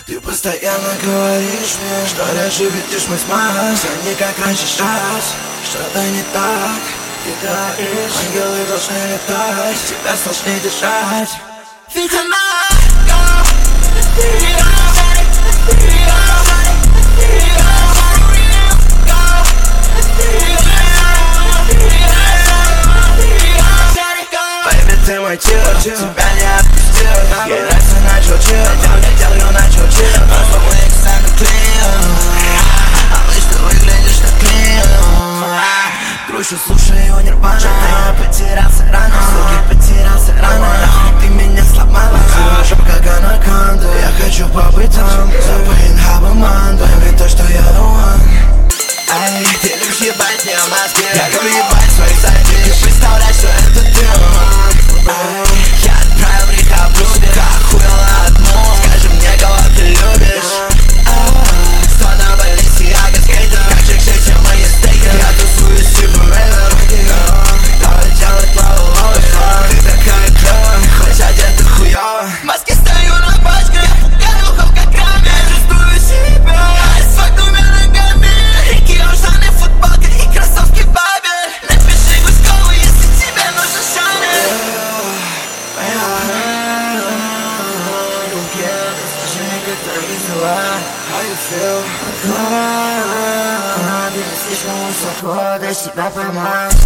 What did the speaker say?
Ты постоянно говоришь мне, что раньше видишь мой смайл. Все не как раньше сейчас, что-то не так. Ты говоришь, ангелы должны летать, тебя сложнее дышать. Ведь она ты мой чил, тебя не отпустил. Ей нравится начал чил, делаю начал чил. Но мы эксцентр клин. Малыш, ты выглядишь так клин. Грущу, слушаю нирвана. Я потерялся рано, суки, потерялся рано. Нахуй ты меня сломала, жопа как анаконда. Я хочу побыть там, запоин хабаманду. Пойми то, что я the one. Ай, ты любишь ебать мне мозги. Я люблю ебать своих задних. Представляй, что это ты. Я отправил рехабру, сука, охуела одну. Скажи мне, кого ты любишь? Сто на Баленсиага скейтер. Как шик-шик, чем мои стейки. Я тусуюсь типа рэвер. Давай делать лаву, ты такая клёвая, хоть одета хуёво. В Москве стою на пачке, пугаю ухов как камень. Чувствую себя с двумя ногами. Рики, ушаны, футболка и кроссовки бабель. Напиши гуськову, если тебе нужен шанель. How you feel? Ты не слишком высоко, дай себя поймать.